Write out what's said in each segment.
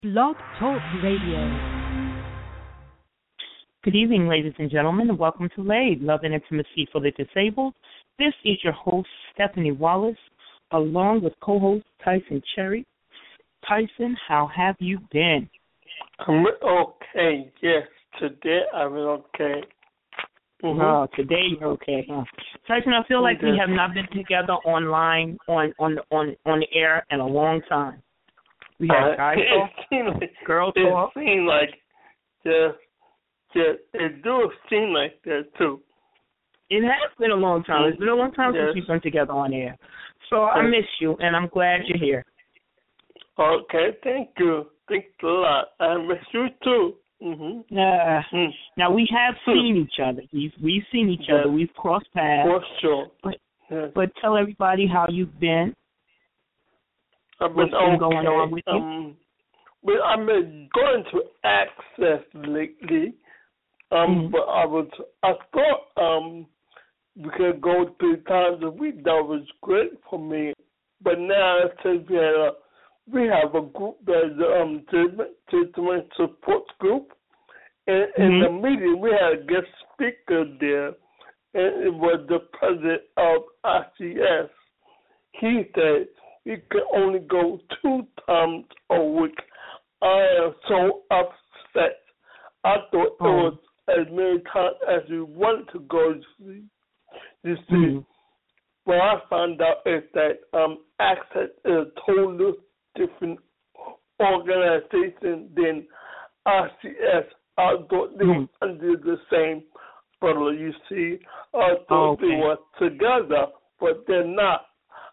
Blog Talk Radio. Good evening, ladies and gentlemen, and welcome to LAID, Love and Intimacy for the Disabled. This is your host, Stephanie Wallace, along with co-host Tyson Cherry. Tyson, how have you been? I'm okay, yes. Today I'm okay. Mm-hmm. Oh, today you're okay, huh? Tyson, I feel like we have not been together online on the air in a long time. We have guys talk, girl talk. It seems like it do seem like that too. It has been a long time. It's been a long time since we've been together on air. So I miss you, and I'm glad you're here. Okay, thank you. Thanks a lot. I miss you too. Mm-hmm. Now, we have seen each other. We've seen each other. We've crossed paths. For sure. But tell everybody how you've been. What's been going on with you? Well, I've been going to Access lately. But I thought we could go 3 times a week. That was great for me. But now it says we have a group that's children support group. And in the meeting, we had a guest speaker there, and it was the president of ICS. He said he could only go 2 times a week. I am so upset. I thought it was as many times as we wanted to go. You see, what I found out is that Access is a totally different organization than ICS. I thought they were under the same umbrella, you see. I thought they were together, but they're not.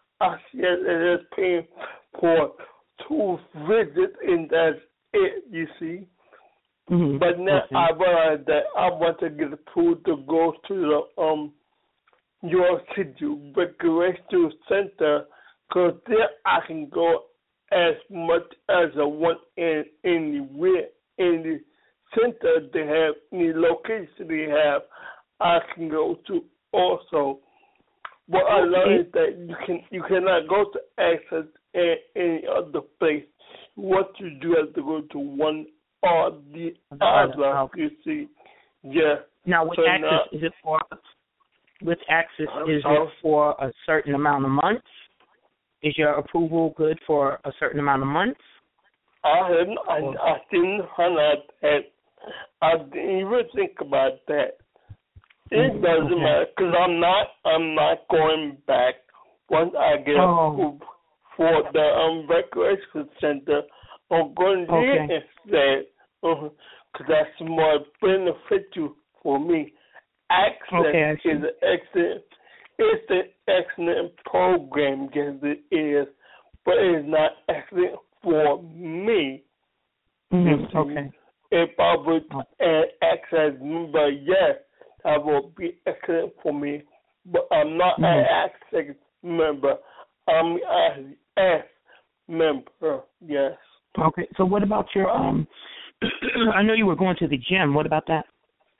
ICS is paying for 2 visits, and that's it, you see. But now I realize that I want to get approved to go to the York City Recreation Center, because there I can go as much as I want anywhere. Any center they have, any location they have, I can go to also. What I learned is that you cannot go to Access at any other place. What you do have to go to one or the other. You see, Now with Access, is it for a certain amount of months? Is your approval good for a certain amount of months? I didn't find out that. I didn't even think about that. It doesn't matter, because I'm not going back once I get approved for the recreation center. I'm going there instead, because that's more beneficial for me. Access is an excellent. It's an excellent program, yes it is, but it's not excellent for me. If I was an Access member, yes, that would be excellent for me. But I'm not an Access member. I'm an S member, yes. Okay, so what about your, I know you were going to the gym. What about that?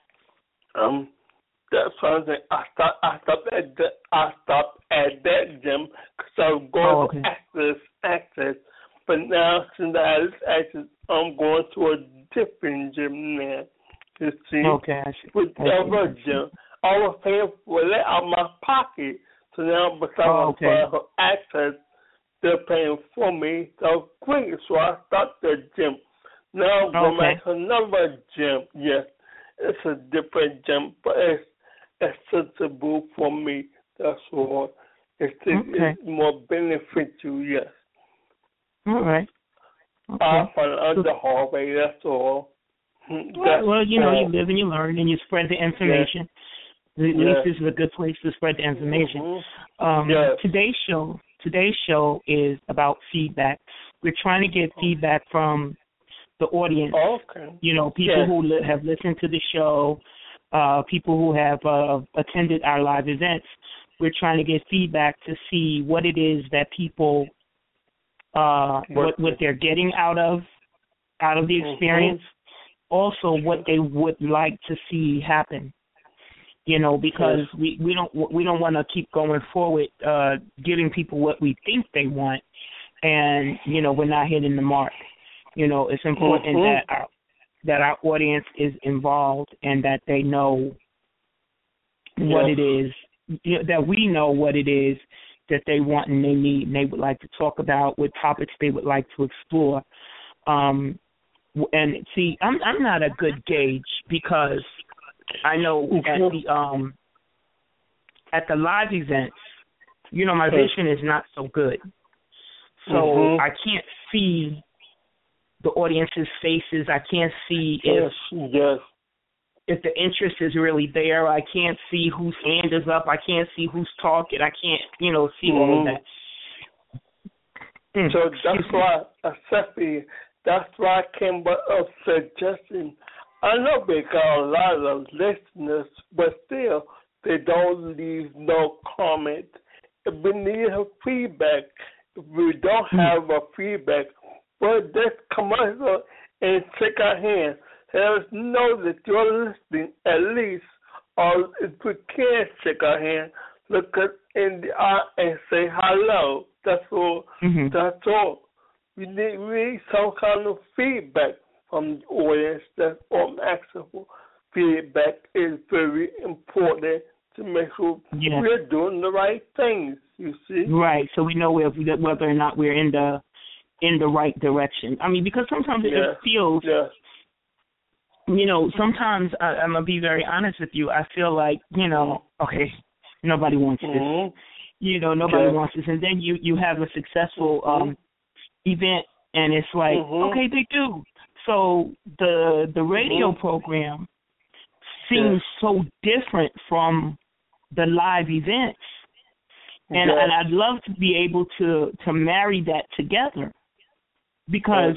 That's something I stopped at that gym because I was going to Access. But now, since I have Access, I'm going to a different gym now. You see? With the other gym. I was paying for that out of my pocket. So now, because I'm for Access, they're paying for me. So quick, so I stopped the gym. Now I'm going back to another gym. Yes, it's a different gym, but it's accessible for me. That's all. It's more beneficial, yes. All right. I find out the hallway, that's all. Well, you know, you live and you learn and you spread the information. At least this is a good place to spread the information. Today's show is about feedback. We're trying to get feedback from the audience. You know, people who have listened to the show, people who have attended our live events. We're trying to get feedback to see what it is that people, what they're getting out of the experience. Also, what they would like to see happen. You know, because we don't want to keep going forward, giving people what we think they want, and you know we're not hitting the mark. It's important that our audience is involved and that they know what it is, that we know what it is that they want and they need and they would like to talk about, what topics they would like to explore. And see, I'm not a good gauge because I know at the live events, my vision is not so good. So I can't see the audience's faces. I can't see if the interest is really there. I can't see whose hand is up. I can't see who's talking. I can't, see all of that. So that's why I came up with suggesting. I know we got a lot of listeners, but still, they don't leave no comment. If we need a feedback, if we don't have a feedback, but just come out and shake our hand. Let us know that you're listening at least, or if we can't shake our hand, look us in the eye and say hello. That's all. That's all. We need some kind of feedback from the audience. That's all I'm asking for. Feedback is very important to make sure we're doing the right things, you see. Right, so we know whether or not we're in the right direction. I mean, because sometimes it feels, sometimes I'm going to be very honest with you. I feel like, okay, nobody wants this. Nobody wants this. And then you have a successful event, and it's like, okay, they do. So the radio program seems so different from the live events. And I'd love to be able to marry that together because,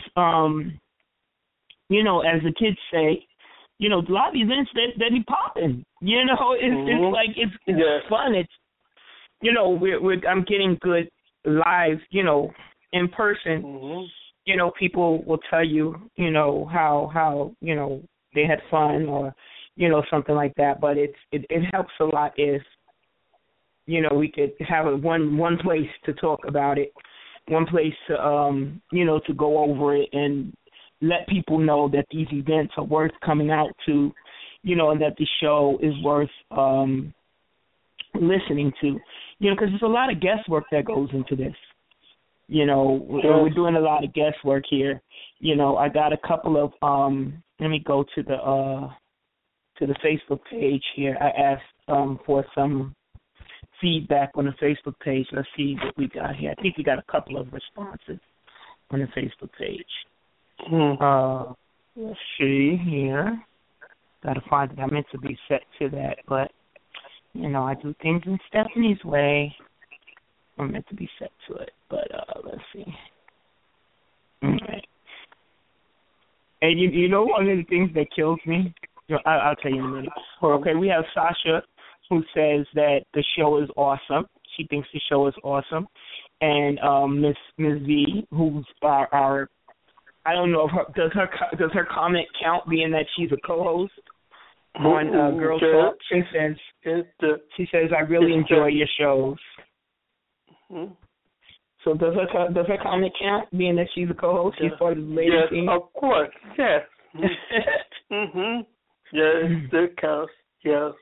as the kids say, live events, they be popping. It's like, it's fun. It's, I'm getting good live, in person. People will tell you, how they had fun or, something like that. But it helps a lot if, we could have one place to talk about it, one place to, to go over it and let people know that these events are worth coming out to, and that the show is worth listening to, because there's a lot of guesswork that goes into this. We're doing a lot of guesswork here. I got a couple of, let me go to the Facebook page here. I asked for some feedback on the Facebook page. Let's see what we got here. I think we got a couple of responses on the Facebook page. Let's see here. Got to find it. I meant to be set to that, but, I do things in Stephanie's way. I'm meant to be set to it, but let's see. All right. And you know one of the things that kills me? I'll tell you in a minute. Okay, we have Sasha, who says that the show is awesome. She thinks the show is awesome. And Miss V, who's our I don't know if does her comment count, being that she's a co-host on Girl Talk. She says I really enjoy your shows. So does her comment count, being that she's a co-host? She's part of the lady team? Yes, of course. Yes. Yes, that counts. Yes.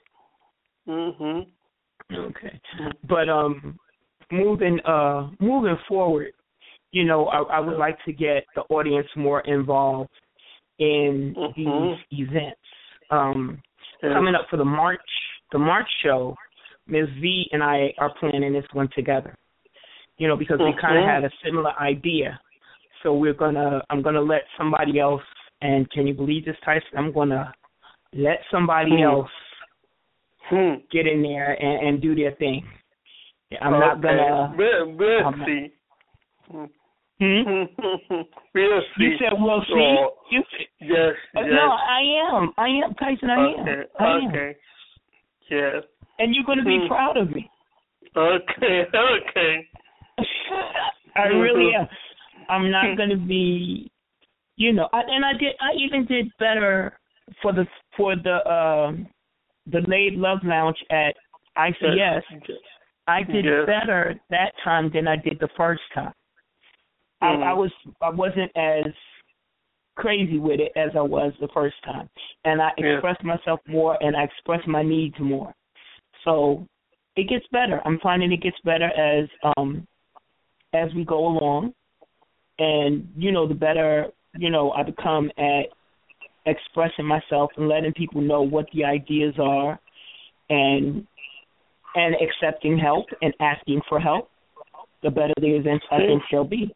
Okay. But moving forward, I would like to get the audience more involved in these events. Coming up for the March show, Ms. V and I are planning this one together. Because we kind of had a similar idea. So I'm gonna let somebody else, and can you believe this, Tyson? I'm gonna let somebody else get in there and do their thing. I'm not gonna. We'll see. We'll see. You said we'll see? Yes. No, I am, Tyson, I am. Okay. Yes. And you're gonna be proud of me. Okay. I really am. I'm not going to be, I even did better for the Lade Love Lounge at ICS. I did better that time than I did the first time. I wasn't as crazy with it as I was the first time. And I express myself more, and I express my needs more. So it gets better. I'm finding it gets better as we go along. And, the better, I become at expressing myself and letting people know what the ideas are and accepting help and asking for help, the better the events I think shall be.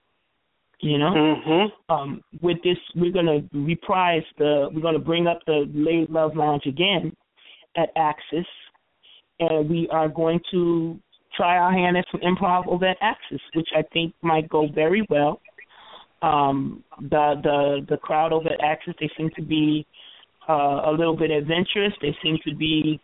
With this, we're going to we're going to bring up the Late Love Lounge again at Axis, and we are going to try our hand at some improv over at Axis, which I think might go very well. The crowd over at Axis, they seem to be a little bit adventurous. They seem to be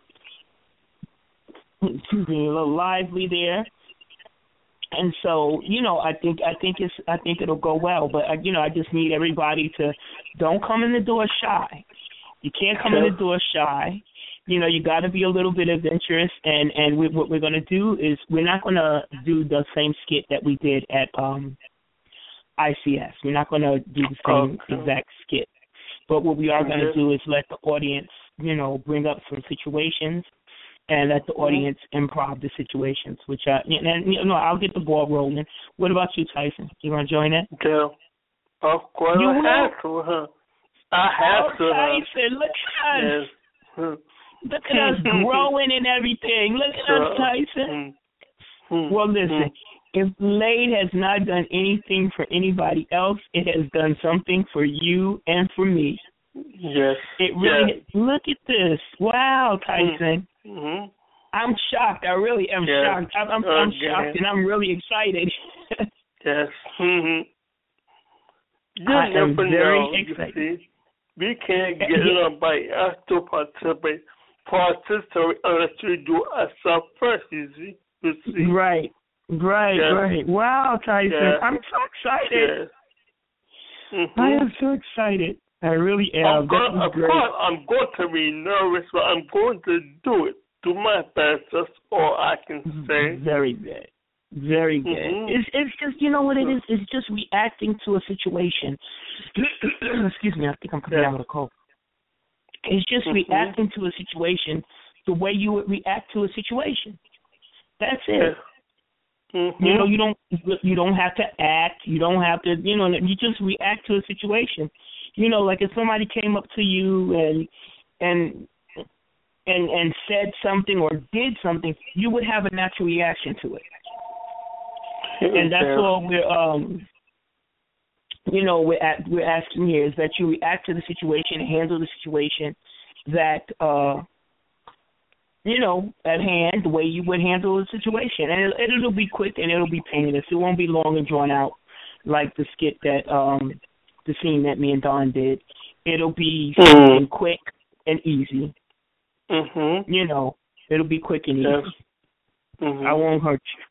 a little lively there. And so, I think it'll go well. But I just need everybody to don't come in the door shy. You can't come in the door shy. You got to be a little bit adventurous. And what we're going to do is we're not going to do the same skit that we did at ICS. We're not going to do the same exact skit. But what we are going to do is let the audience, bring up some situations and let the audience improv the situations, which I'll get the ball rolling. What about you, Tyson? You want to join it? Yeah. Of course, I have to. I have to. Tyson, look at us. Yes. Look at us growing and everything. Look at us, Tyson. Well, listen, if Lade has not done anything for anybody else, it has done something for you and for me. Yes. It really. Look at this. Wow, Tyson. I'm shocked. I really am shocked. I'm shocked, and I'm really excited. Yes. I am very excited. We can't get nobody else to participate unless we do ourselves first, you see. Right. Wow, Tyson. Yes. I'm so excited. Yes. I am so excited. I really am. Of course, I'm going to be nervous, but I'm going to do it. Do my best. That's all I can say. Very good. Very good. It's just, you know what it is? It's just reacting to a situation. Excuse me, I think I'm coming out with a cold. It's just reacting to a situation the way you would react to a situation. That's it. You don't have to act. You don't have to. You just react to a situation. Like if somebody came up to you and said something or did something, you would have a natural reaction to it. And that's all we're asking here, is that you react to the situation and handle the situation that at hand, the way you would handle the situation. And it'll be quick and it'll be painless. It won't be long and drawn out like the skit that the scene that me and Don did. It'll be something quick and easy. It'll be quick and easy. I won't hurt you.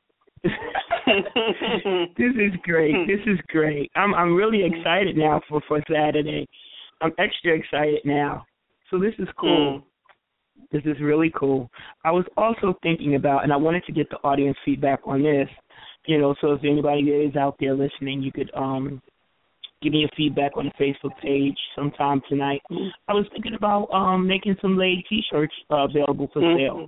This is great. I'm really excited now for Saturday. I'm extra excited now. So this is cool. This is really cool. I was also thinking about, and I wanted to get the audience feedback on this, so if anybody that is out there listening, you could give me a feedback on the Facebook page sometime tonight. I was thinking about making some Lade T-shirts available for sale,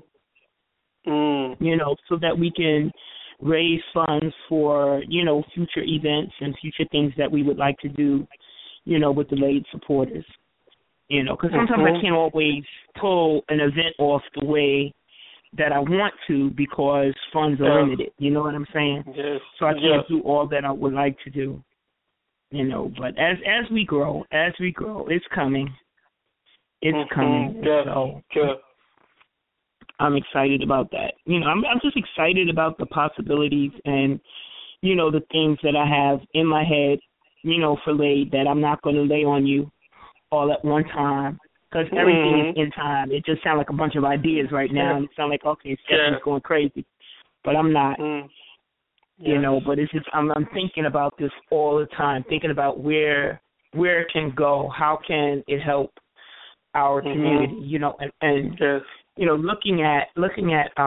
so that we can raise funds for, future events and future things that we would like to do, with the Lade supporters. Because sometimes I can't always pull an event off the way that I want to because funds are limited. You know what I'm saying? Yes. So I can't do all that I would like to do. But as we grow, it's coming. It's coming. So I'm excited about that. I'm just excited about the possibilities and, the things that I have in my head, for Lade that I'm not going to lay on you all at one time, because everything is in time. It just sounds like a bunch of ideas right now, and it sounds like, okay, Stephanie's going crazy, but I'm not. But it's just I'm thinking about this all the time, thinking about where it can go, how can it help our community, and looking at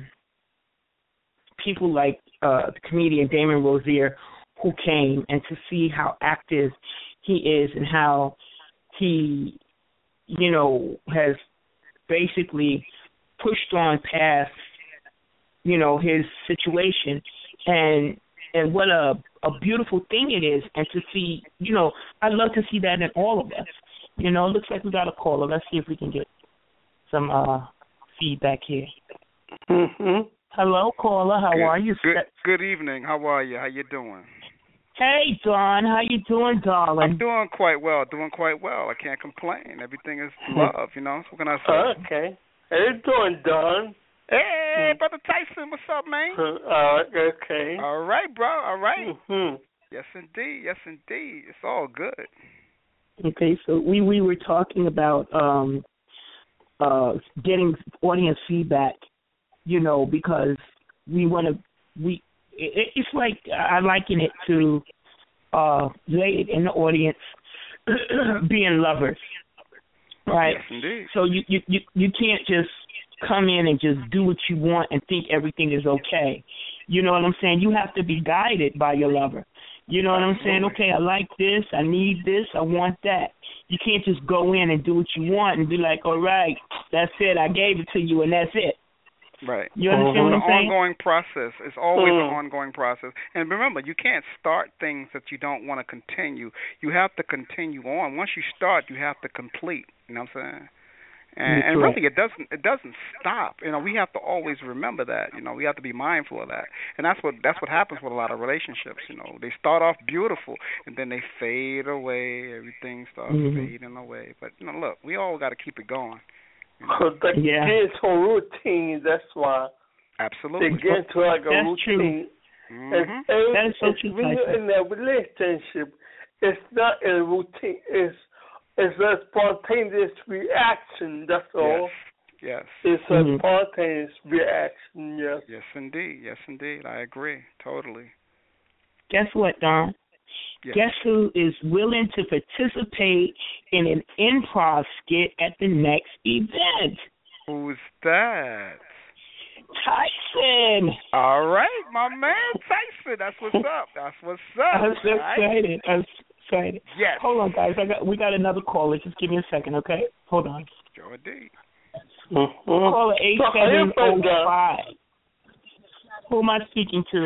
people like the comedian Damon Rosier, who came, and to see how active he is and how he, has basically pushed on past, his situation, and what a beautiful thing it is, and to see, I love to see that in all of us. Looks like we got a caller. Let's see if we can get some feedback here. Mm-hmm. Hello, caller. How are you? Good evening. How are you? How you doing? Hey, Don. How you doing, darling? I'm doing quite well. I can't complain. Everything is love, So what can I say? Okay. How you doing, Don? Hey, Brother Tyson. What's up, man? Okay. All right, bro. All right. Mm-hmm. Yes, indeed. Yes, indeed. It's all good. Okay, so we were talking about getting audience feedback, because we want to it's like I liken it to ladies in the audience being lovers, right? Yes, indeed. So you can't just come in and just do what you want and think everything is okay. You know what I'm saying? You have to be guided by your lover. You know what I'm saying? Okay, I like this, I need this, I want that. You can't just go in and do what you want and be like, all right, that's it, I gave it to you and that's it. Right. You understand what I'm saying? It's an ongoing process. It's always an ongoing process. And remember, you can't start things that you don't want to continue. You have to continue on. Once you start, you have to complete. You know what I'm saying? And really, it doesn't stop. We have to always remember that. We have to be mindful of that. And that's what happens with a lot of relationships. They start off beautiful, and then they fade away. Everything starts fading away. But look, we all got to keep it going. Because they get into a routine. That's why. Absolutely. They get into like a that's routine. True. That is so true. When you're in that relationship, it's not a routine. It's a spontaneous reaction, that's all. Yes. It's a spontaneous reaction, yes. Yes, indeed. Yes, indeed. I agree. Totally. Guess what, Don? Yes. Guess who is willing to participate in an improv skit at the next event? Who's that? Tyson. All right, my man Tyson. That's what's up. I'm so excited. Excited. Yes. Hold on, guys. We got another caller. Just give me a second, okay? Hold on. Sure indeed. Caller 8705. Who am I speaking to?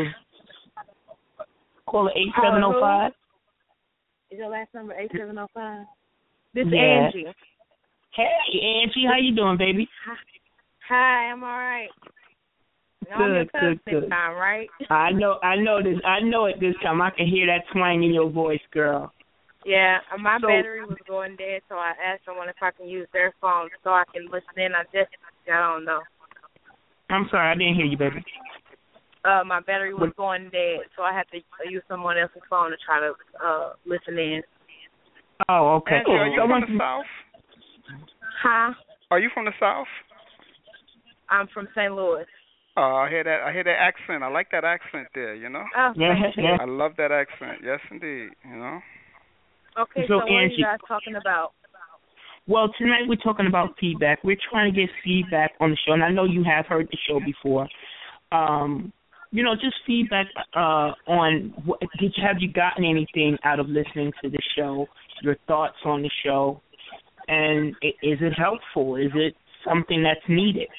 Caller 8705. Is your last number 8705? This is Angie. Hey, Angie. How you doing, baby? Hi, I'm all right. Good. This time, right? I know this. I know it this time. I can hear that twang in your voice, girl. Yeah, my battery was going dead, so I asked someone if I can use their phone so I can listen in. I don't know. I'm sorry, I didn't hear you, baby. My battery was going dead, so I had to use someone else's phone to try to listen in. Oh, okay. Angie, are you from the South? Huh? Are you from the South? I'm from St. Louis. Oh, I hear that accent. I like that accent there, Oh, yeah. I love that accent. Yes, indeed, Okay, so what Angie, are you guys talking about? Well, tonight we're talking about feedback. We're trying to get feedback on the show, and I know you have heard the show before. Just feedback on have you gotten anything out of listening to the show, your thoughts on the show, and is it helpful? Is it something that's needed?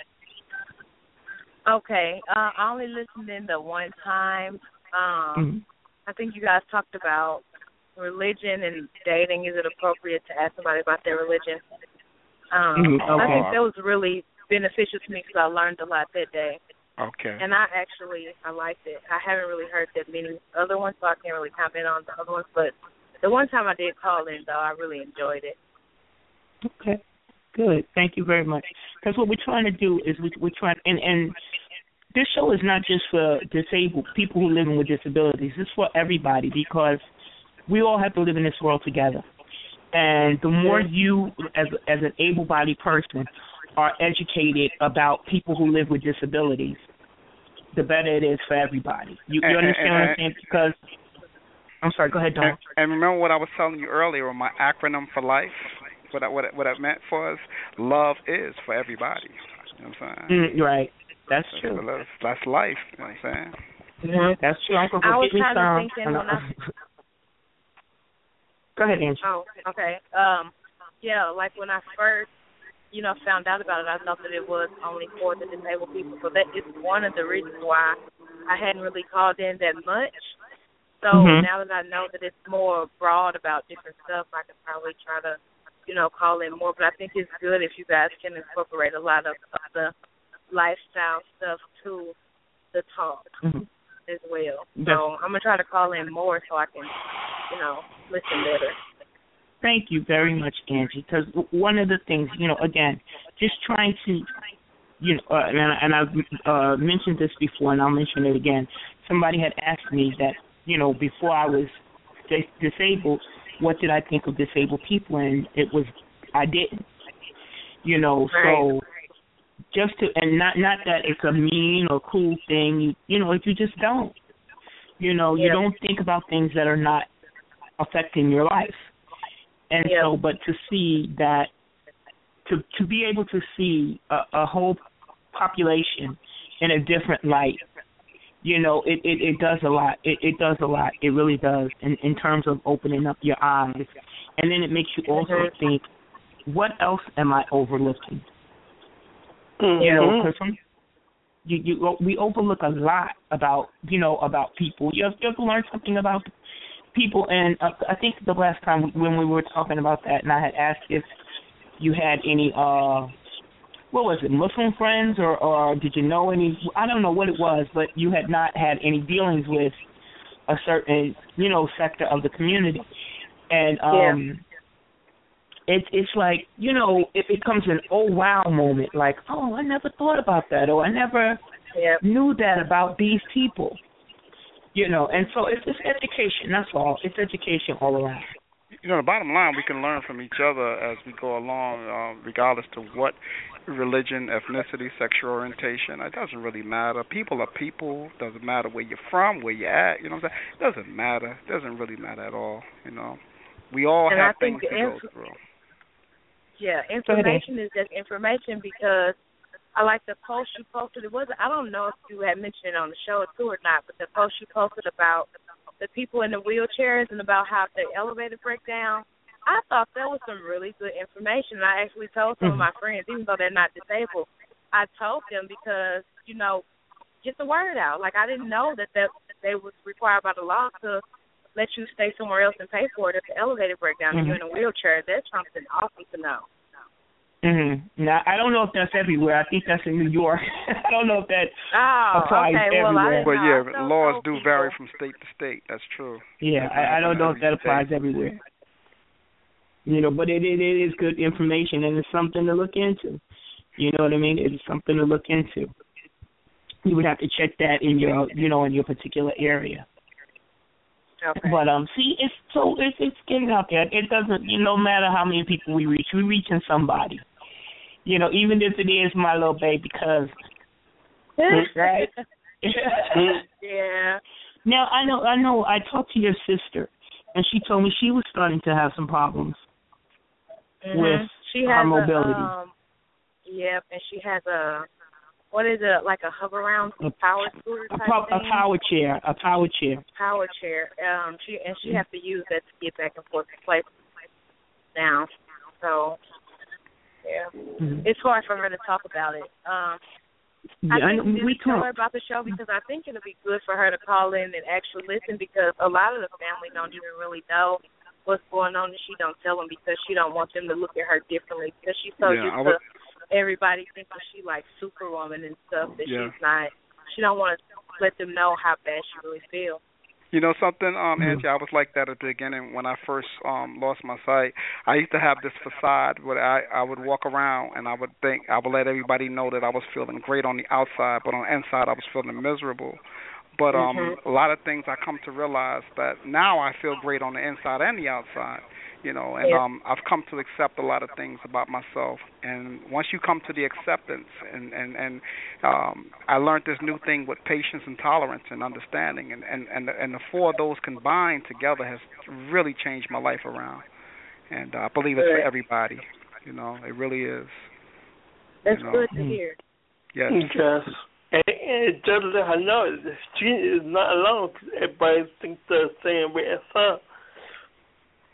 Okay, I only listened in the one time. I think you guys talked about religion and dating. Is it appropriate to ask somebody about their religion? Okay. I think that was really beneficial to me because I learned a lot that day. Okay. And I liked it. I haven't really heard that many other ones, so I can't really comment on the other ones. But the one time I did call in, though, I really enjoyed it. Okay. Good. Thank you very much. Because what we're trying to do is we're trying, and this show is not just for disabled people who live with disabilities. It's for everybody because we all have to live in this world together. And the more you, as an able-bodied person, are educated about people who live with disabilities, the better it is for everybody. You understand what I'm saying? Because, I'm sorry, go ahead, Don. And remember what I was telling you earlier, my acronym for life, what I meant for us, love is for everybody. You know what I'm saying? Right. That's true. That's life. You know what I'm saying? That's true. I was kind of thinking Go ahead, Angie. Oh, okay. Yeah, like when I first, found out about it, I thought that it was only for the disabled people. So that is one of the reasons why I hadn't really called in that much. So now that I know that it's more broad about different stuff, I can probably try to, call in more. But I think it's good if you guys can incorporate a lot of the lifestyle stuff to the talk as well. So I'm going to try to call in more so I can, listen better. Thank you very much, Angie, because one of the things, again, just trying to, and I've mentioned this before, and I'll mention it again. Somebody had asked me that, before I was disabled, what did I think of disabled people, and it was, I didn't, so just to, and not that it's a mean or cool thing, if you just don't, you don't think about things that are not affecting your life. And so, but to see that, to be able to see a whole population in a different light, it does a lot. It does a lot. It really does in terms of opening up your eyes. And then it makes you also think, what else am I overlooking? Because we overlook a lot about, about people. You have to learn something about people, and I think the last time when we were talking about that, and I had asked if you had any, what was it, Muslim friends, or did you know any, I don't know what it was, but you had not had any dealings with a certain, sector of the community. And it's like, it becomes an oh wow moment, like, oh, I never thought about that, or I never knew that about these people. And so it's education, that's all. It's education all around. The bottom line, we can learn from each other as we go along, regardless to what religion, ethnicity, sexual orientation. It doesn't really matter. People are people. Doesn't matter where you're from, where you're at. You know what I'm saying? It doesn't matter. It doesn't really matter at all. We all have things to go through. Yeah, information is just information, because I like the post you posted. I don't know if you had mentioned it on the show too or not, but the post you posted about the people in the wheelchairs and about how the elevator break down, I thought that was some really good information. I actually told some of my friends, even though they're not disabled, I told them because, get the word out. Like, I didn't know that they was required by the law to let you stay somewhere else and pay for it if the elevator break down and you're in a wheelchair. That's something awesome to know. Now, I don't know if that's everywhere. I think that's in New York. I don't know if that applies everywhere. But laws do vary from state to state. That's true. Yeah, I don't know if that applies everywhere. But it is good information, and it's something to look into. You know what I mean? It's something to look into. You would have to check that in your, in your particular area. Okay. But see, it's getting out there. It doesn't, no matter how many people we're reaching somebody. Even if it is my little baby cousin, right? Yeah. Now I know. I talked to your sister, and she told me she was starting to have some problems with her mobility. Yep, and she has what is it, like a hover around power scooter type thing? A power chair. Power chair. She has to use that to get back and forth to play now. So, yeah, it's hard for her to talk about it. I think we tell her about the show because I think it'll be good for her to call in and actually listen, because a lot of the family don't even really know what's going on, and she don't tell them because she don't want them to look at her differently, because she's so used to everybody thinking she like Superwoman and stuff that she's not. She don't want to let them know how bad she really feels. You know something, Angie, I was like that at the beginning when I first lost my sight. I used to have this facade where I would walk around and I would let everybody know that I was feeling great on the outside, but on the inside I was feeling miserable. But a lot of things I come to realize that now I feel great on the inside and the outside, and I've come to accept a lot of things about myself. And once you come to the acceptance, and I learned this new thing with patience and tolerance and understanding, and the four of those combined together has really changed my life around. And I believe it's for everybody, it really is. That's good to hear. Yes. Yes. And just let her know she is not alone. Everybody thinks the same way as her.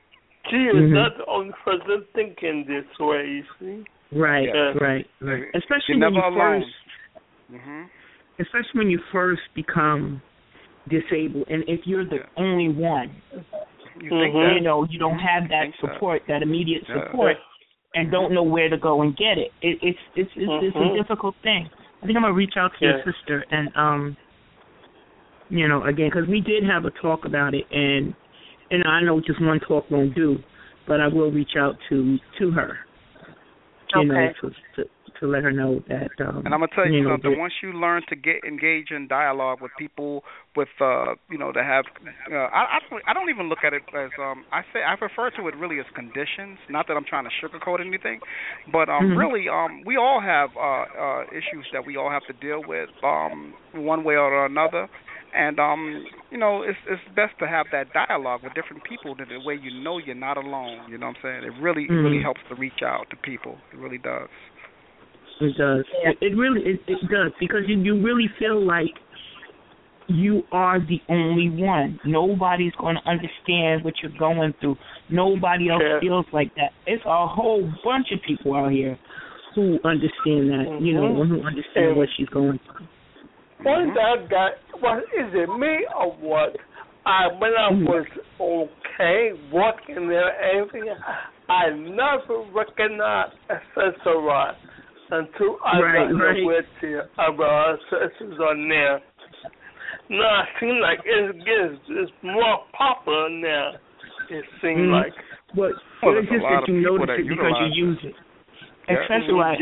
she is not the only person thinking this way, you see. Right, right. Especially when you alone. Especially when you first become disabled, and if you're the only one, you know, you don't have that support, that immediate support, and don't know where to go and get it. It's a difficult thing. I think I'm gonna reach out to your sister and you know, again, because we did have a talk about it, and I know just one talk won't do, but I will reach out to her. You know, to let her know that. And I'm gonna tell you something. Once you learn to engage in dialogue with people, with you know, to have, I don't even look at it as I refer to it really as conditions. Not that I'm trying to sugarcoat anything, but really, we all have issues that we all have to deal with, one way or another. And you know, it's best to have that dialogue with different people, that the way you know you're not alone. You know what I'm saying? It really helps to reach out to people. It really does. It does. Yeah. It really does, because you really feel like you are the only one. Nobody's going to understand what you're going through. Nobody else feels like that. It's a whole bunch of people out here who understand that. You know, who understand what she's going through. One that guy, what is it, me or what? When I was okay walking there and everything, I never recognized Accessory until I got the wheelchair. Our accessories on there. Now it seems like it's more popular now. It seems like. But it's just that you notice it because you use it. Accessory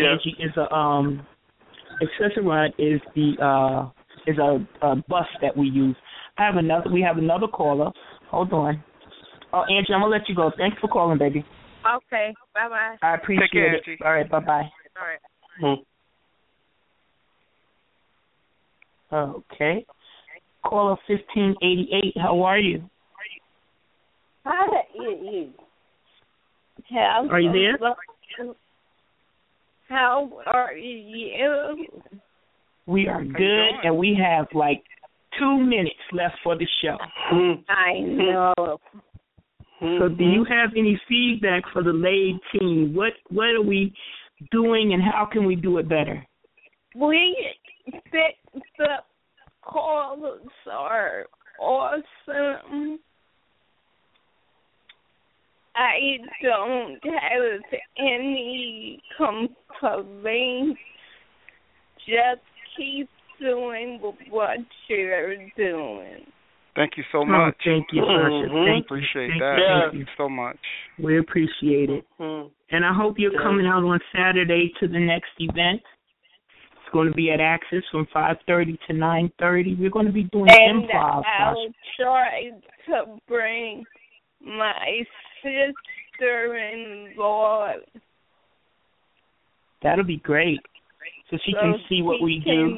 is a bus that we use. We have another caller. Hold on. Oh, Angie, I'm gonna let you go. Thanks for calling, baby. Okay. Bye bye. I appreciate it. Angie. All right. Bye bye. All right. Okay. Caller 1588. How are you? Hi. Are you there? How are you? We are good, and we have like 2 minutes left for the show. I know. So do you have any feedback for the LAID team? What are we doing, and how can we do it better? We think the callers are awesome. I don't have any complaints. Just keep doing what you're doing. Thank you so much. Thank you, Sasha. Thank you. Appreciate that. Thank you so much. We appreciate it. And I hope you're coming out on Saturday to the next event. It's going to be at Axis from 5:30 to 9:30. We're going to be doing improv. I'll try to bring my sister-in-law. That'll be great. So she can see what we do.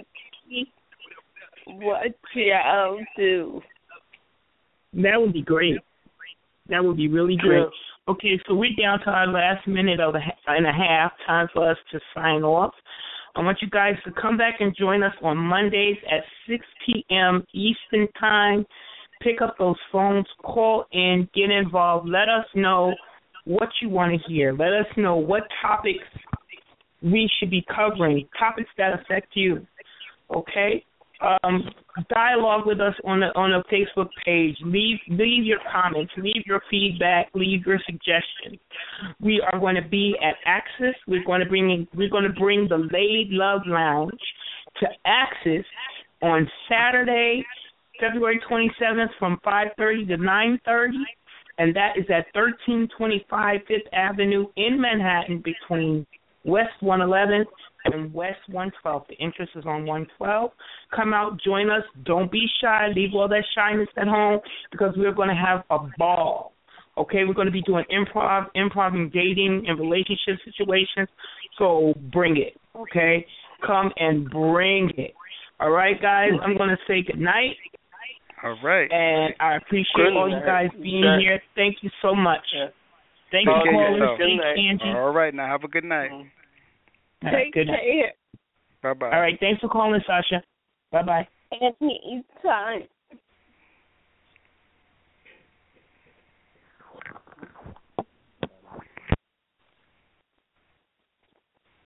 What y'all do. That would be great. That would be really great. Okay, so we're down to our last minute and a half. Time for us to sign off. I want you guys to come back and join us on Mondays at 6 p.m. Eastern Time. Pick up those phones, call in, get involved. Let us know what you want to hear. Let us know what topics we should be covering, topics that affect you. Okay? Dialogue with us on the Facebook page. Leave your comments, leave your feedback, leave your suggestions. We are going to be at Axis. We're going to bring the LAID Love Lounge to Axis on Saturday, February 27th from 5:30 to 9:30, and that is at 1325 Fifth Avenue in Manhattan between West 111th and West 112th. The entrance is on 112. Come out, join us. Don't be shy. Leave all that shyness at home, because we're going to have a ball. Okay, we're going to be doing improv in dating and relationship situations. So bring it. Okay, come and bring it. All right, guys. I'm going to say good night. All right. And I appreciate all you guys being here. Thank you so much. Yeah. Thank you, caller. Thank Angie. All right, now have a good night. All right, good night. Take care. Bye-bye. All right, thanks for calling, Sasha. Bye-bye. Anytime.